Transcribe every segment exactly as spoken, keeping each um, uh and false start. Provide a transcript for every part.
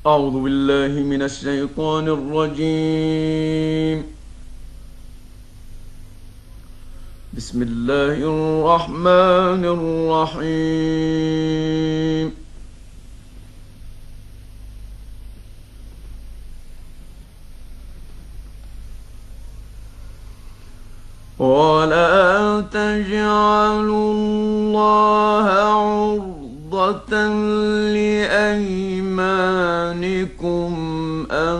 أعوذ بالله من الشيطان الرجيم. بسم الله الرحمن الرحيم. ولا تجعلوا الله عرضة لأيمانكم أن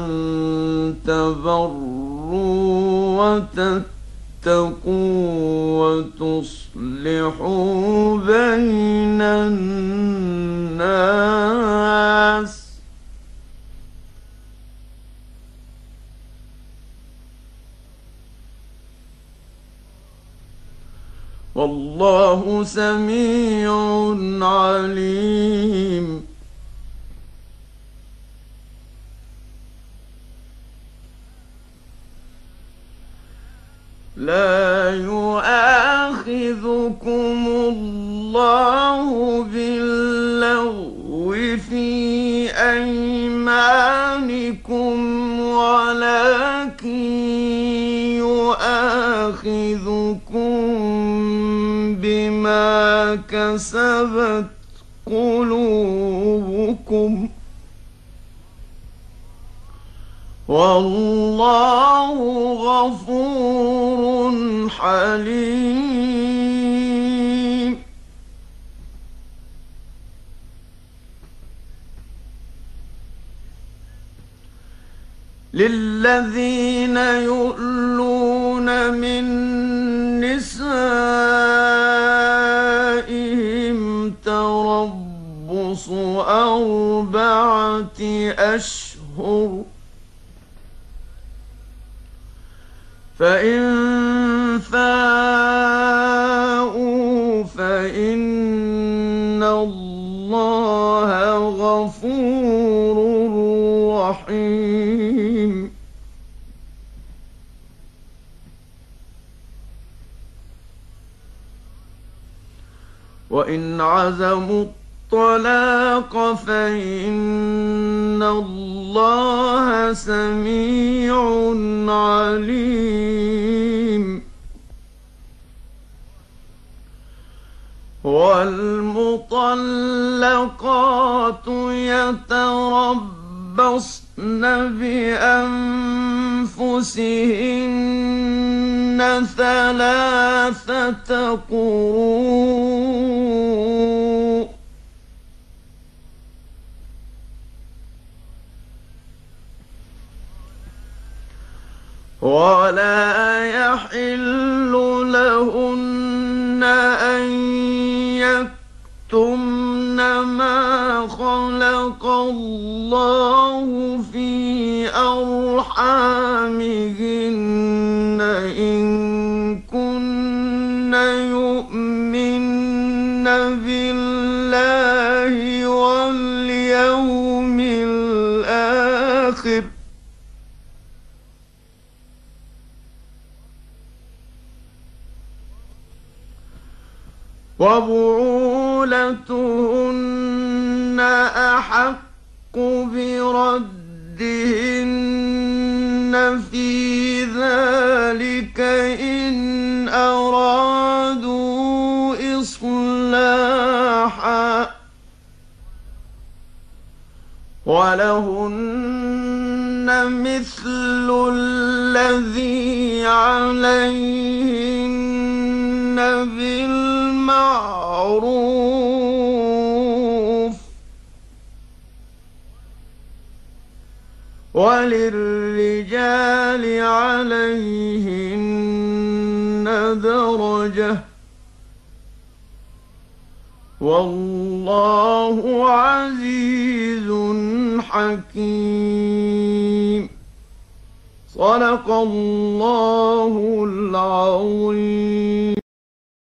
تبروا وتتقوا وتصلحوا بين الناس والله سميع عليم. لا يؤاخذكم الله باللغو في أيمانكم ولكن يؤاخذكم بما كسبت قلوبكم والله غفور حليم. للذين يؤلون من نسائهم تربص أربعة أشهر فإن فاءوا فإن الله غفور رحيم. وإن عزموا الطلاق فإن الله سميع عليم. والمطلقات يتربصن بأنفسهن ثلاثة قروء ولا يحل لهن أن يكتمن ما خلق الله في أرحامهن إن كن يؤمن بالله واليوم الآخر وبعولتهن أحق بردهن في ذلك إن أرادوا إصلاحا ولهن مثل الذي عليهن بالمعروف وللرجال عليهن درجة والله عزيز حكيم. صدق الله العظيم.